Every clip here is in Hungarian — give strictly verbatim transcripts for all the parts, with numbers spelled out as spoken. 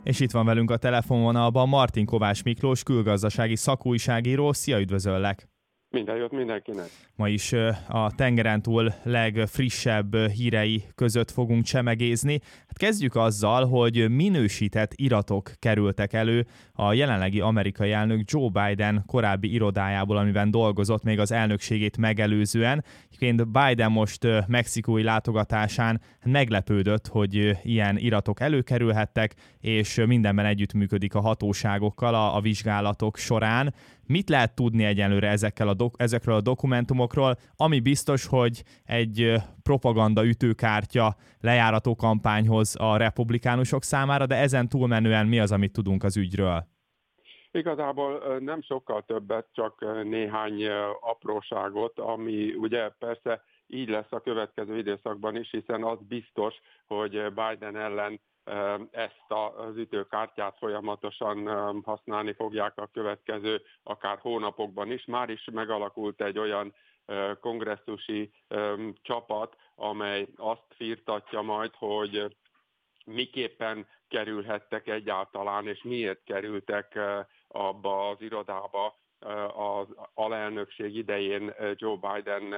És itt van velünk a telefonvonalban Martin Kovács Miklós, külgazdasági szakújságíró. Szia, üdvözöllek! Minden jót mindenkinek! Ma is a tengeren túl legfrissebb hírei között fogunk csemegézni. Hát kezdjük azzal, hogy minősített iratok kerültek elő a jelenlegi amerikai elnök Joe Biden korábbi irodájából, amiben dolgozott még az elnökségét megelőzően. Egyébként Biden most mexikói látogatásán meglepődött, hogy ilyen iratok előkerülhettek, és mindenben együttműködik a hatóságokkal a, a vizsgálatok során. Mit lehet tudni egyenlőre ezekkel a dok- ezekről a dokumentumokról? Ami biztos, hogy egy propaganda ütőkártya lejárató kampányhoz a republikánusok számára, de ezen túlmenően mi az, amit tudunk az ügyről? Igazából nem sokkal többet, csak néhány apróságot, ami ugye persze így lesz a következő időszakban is, hiszen az biztos, hogy Biden ellen ezt az ütőkártyát folyamatosan használni fogják a következő akár hónapokban is. Már is megalakult egy olyan kongresszusi csapat, amely azt firtatja majd, hogy miképpen kerülhettek egyáltalán, és miért kerültek abba az irodába az alelnökség idején Joe Biden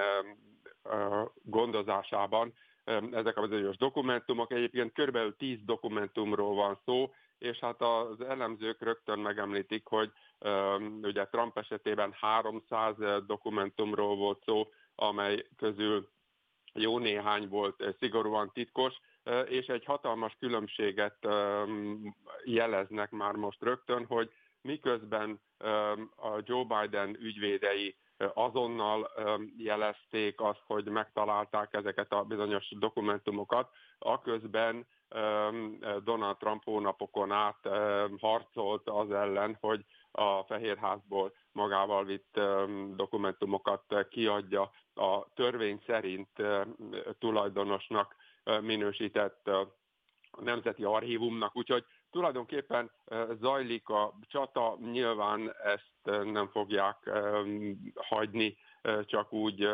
gondozásában. Ezek a bizonyos dokumentumok, egyébként körülbelül tíz dokumentumról van szó, és hát az elemzők rögtön megemlítik, hogy um, ugye Trump esetében háromszáz dokumentumról volt szó, amely közül jó néhány volt szigorúan titkos, és egy hatalmas különbséget um, jeleznek már most rögtön, hogy miközben um, a Joe Biden ügyvédei azonnal jelezték azt, hogy megtalálták ezeket a bizonyos dokumentumokat, aközben Donald Trump hónapokon át harcolt az ellen, hogy a Fehérházból magával vitt dokumentumokat kiadja a törvény szerint tulajdonosnak minősített Nemzeti Archívumnak, úgyhogy tulajdonképpen zajlik a csata, nyilván ezt nem fogják hagyni, csak úgy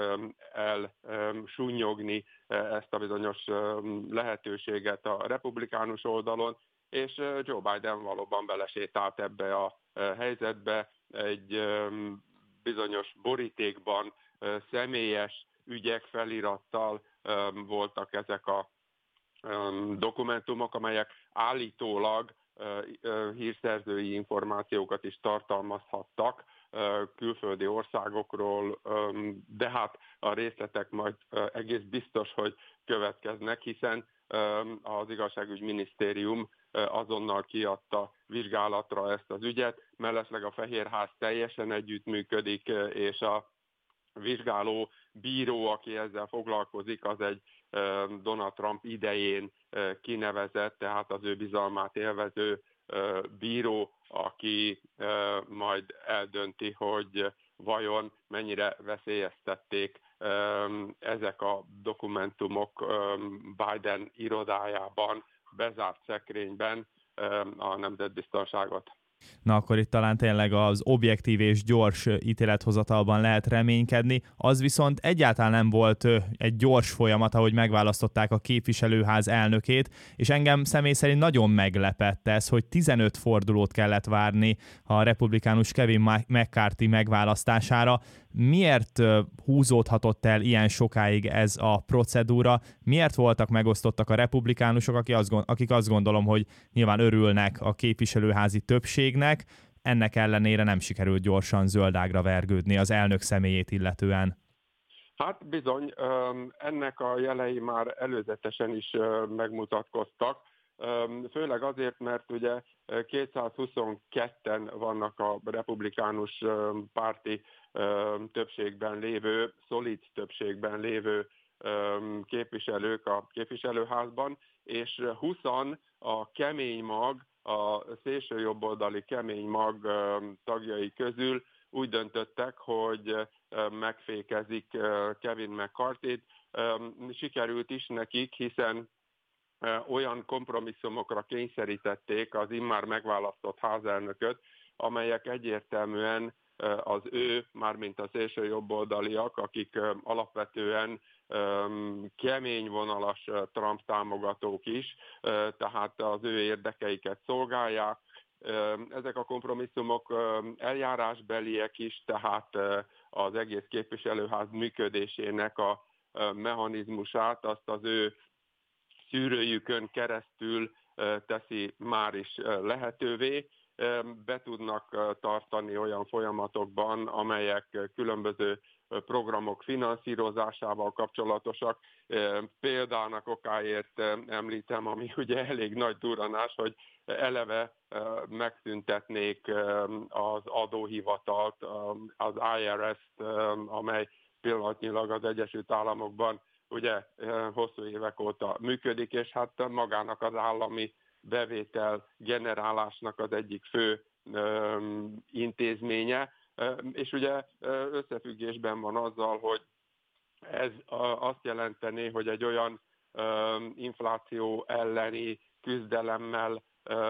elsúnyogni ezt a bizonyos lehetőséget a republikánus oldalon, és Joe Biden valóban belesétált ebbe a helyzetbe, egy bizonyos borítékban személyes ügyek felirattal voltak ezek a dokumentumok, amelyek állítólag hírszerzői információkat is tartalmazhattak külföldi országokról, de hát a részletek majd egész biztos, hogy következnek, hiszen az igazságügyminisztérium azonnal kiadta vizsgálatra ezt az ügyet, mellesleg a Fehérház teljesen együttműködik, és a vizsgáló bíró, aki ezzel foglalkozik, az egy Donald Trump idején kinevezett, tehát az ő bizalmát élvező bíró, aki majd eldönti, hogy vajon mennyire veszélyeztették ezek a dokumentumok Biden irodájában, bezárt szekrényben a nemzetbiztonságot. Na akkor itt talán tényleg az objektív és gyors ítélethozatalban lehet reménykedni. Az viszont egyáltalán nem volt egy gyors folyamat, ahogy megválasztották a képviselőház elnökét, és engem személy szerint nagyon meglepett ez, hogy tizenöt fordulót kellett várni a republikánus Kevin McCarthy megválasztására. Miért húzódhatott el ilyen sokáig ez a procedúra? Miért voltak megosztottak a republikánusok, akik azt gondolom, hogy nyilván örülnek a képviselőházi többségnek, ennek ellenére nem sikerült gyorsan zöldágra vergődni az elnök személyét illetően? Hát bizony, ennek a jelei már előzetesen is megmutatkoztak, főleg azért, mert ugye kétszázhuszonketten vannak a republikánus párti többségben lévő, szolid többségben lévő képviselők a képviselőházban, és húszan a kemény mag, a szélső jobboldali kemény mag tagjai közül úgy döntöttek, hogy megfékezik Kevin McCarthyt. Sikerült is nekik, hiszen olyan kompromisszumokra kényszerítették az immár megválasztott házelnököt, amelyek egyértelműen az ő, mármint a szélső jobboldaliak, akik alapvetően kemény vonalas Trump támogatók is, tehát az ő érdekeiket szolgálják. Ezek a kompromisszumok eljárásbeliek is, tehát az egész képviselőház működésének a mechanizmusát azt az ő szűrőjükön keresztül teszi már is lehetővé. Be tudnak tartani olyan folyamatokban, amelyek különböző programok finanszírozásával kapcsolatosak. Példának okáért említem, ami ugye elég nagy durranás, hogy eleve megszüntetnék az adóhivatalt, az I R S-t, amely pillanatnyilag az Egyesült Államokban ugye hosszú évek óta működik, és hát magának az állami bevétel generálásnak az egyik fő intézménye, és ugye összefüggésben van azzal, hogy ez azt jelenteni, hogy egy olyan infláció elleni küzdelemmel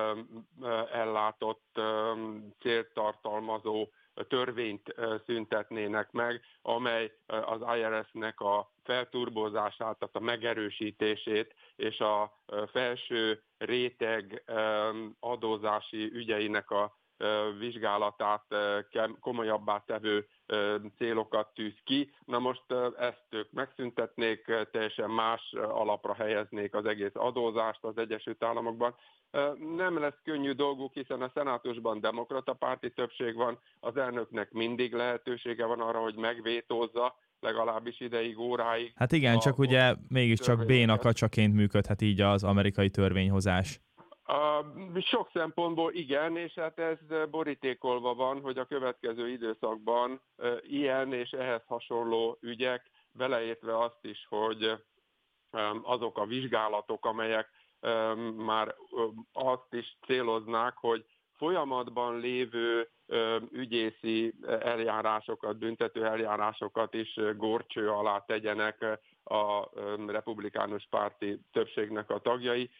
ellátott célt tartalmazó törvényt szüntetnének meg, amely az I R S-nek a felturbozását, tehát a megerősítését és a felső réteg adózási ügyeinek a vizsgálatát komolyabbá tevő célokat tűz ki. Na most ezt ők megszüntetnék, teljesen más alapra helyeznék az egész adózást az Egyesült Államokban. Nem lesz könnyű dolguk, hiszen a szenátusban demokrata párti többség van, az elnöknek mindig lehetősége van arra, hogy megvétózza, legalábbis ideig, óráig. Hát igen, csak ugye mégiscsak béna kacsaként működhet így az amerikai törvényhozás. Uh, sok szempontból igen, és hát ez borítékolva van, hogy a következő időszakban uh, ilyen és ehhez hasonló ügyek, beleértve azt is, hogy um, azok a vizsgálatok, amelyek um, már um, azt is céloznák, hogy folyamatban lévő um, ügyészi eljárásokat, büntető eljárásokat is górcső alá tegyenek a um, republikánus párti többségnek a tagjai.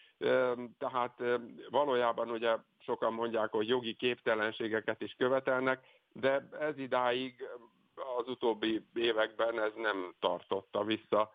Tehát valójában ugye sokan mondják, hogy jogi képtelenségeket is követelnek, de ez idáig az utóbbi években ez nem tartotta vissza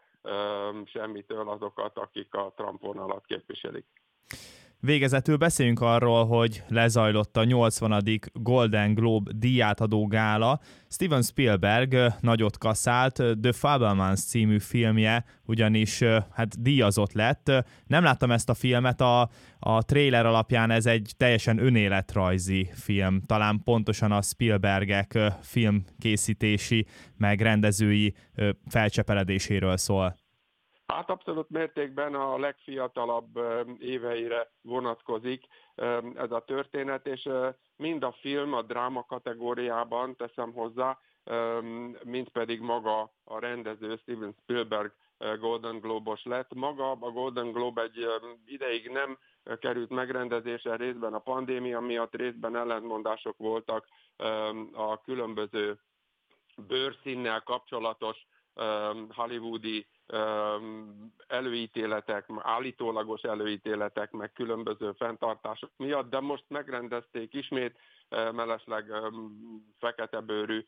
semmitől azokat, akik a Trump vonalat képviselik. Végezetül beszéljünk arról, hogy lezajlott a nyolcvanadik Golden Globe díjátadó gála. Steven Spielberg nagyot kaszált, The Fabelmans című filmje ugyanis hát díjazott lett. Nem láttam ezt a filmet, a, a trailer alapján ez egy teljesen önéletrajzi film. Talán pontosan a Spielbergek filmkészítési, meg rendezői felcseperedéséről szól. Hát abszolút mértékben a legfiatalabb éveire vonatkozik ez a történet, és mind a film a dráma kategóriában teszem hozzá, mind pedig maga a rendező Steven Spielberg Golden Globe-os lett. Maga a Golden Globe egy ideig nem került megrendezésre, részben a pandémia miatt, részben ellentmondások voltak a különböző bőrszínnel kapcsolatos hollywoodi előítéletek, állítólagos előítéletek, meg különböző fenntartások miatt, de most megrendezték ismét, mellesleg feketebőrű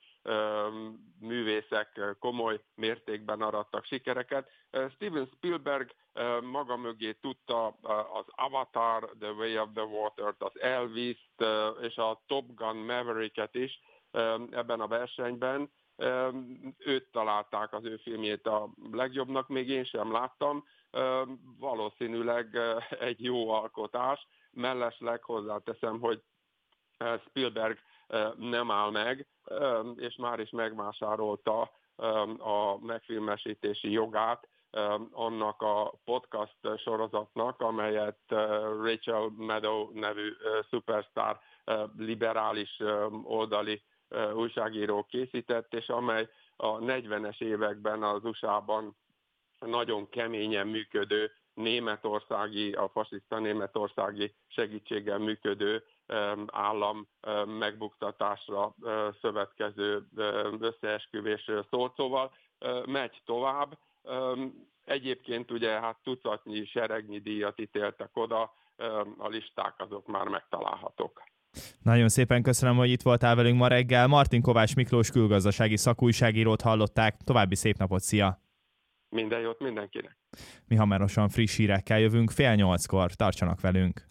művészek komoly mértékben arattak sikereket. Steven Spielberg maga mögé tudta az Avatar, The Way of the Water-t, az Elvis-t és a Top Gun Maverick-et is ebben a versenyben. Őt találták az ő filmjét a legjobbnak, még én sem láttam. Valószínűleg egy jó alkotás. Mellesleg hozzáteszem, hogy Spielberg nem áll meg, és már is megvásárolta a megfilmesítési jogát annak a podcast sorozatnak, amelyet Rachel Maddow nevű szupersztár liberális oldali újságíró készített, és amely a negyvenes években az u es á-ban nagyon keményen működő németországi, a fasiszta németországi segítséggel működő állam megbuktatásra szövetkező összeesküvésről szólt. Szóval megy tovább. Egyébként ugye hát tucatnyi, seregnyi díjat ítéltek oda, a listák azok már megtalálhatók. Nagyon szépen köszönöm, hogy itt voltál velünk ma reggel. Martin Kovács Miklós külgazdasági szakújságírót hallották. További szép napot, szia! Minden jót mindenkinek. Mi hamarosan friss hírekkel jövünk, fél nyolckor, tartsanak velünk.